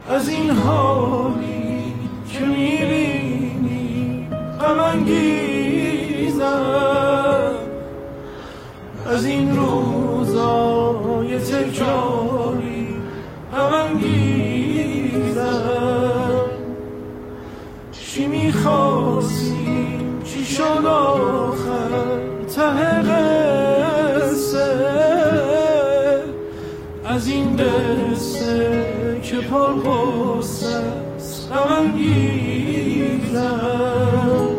از این حالی که میبینی غم انگیزم، از این روزای تکراری غم انگیزم. چی میخواستی چی شد آخر ته قصه، از این قصه که پر غصه است غم انگیزم.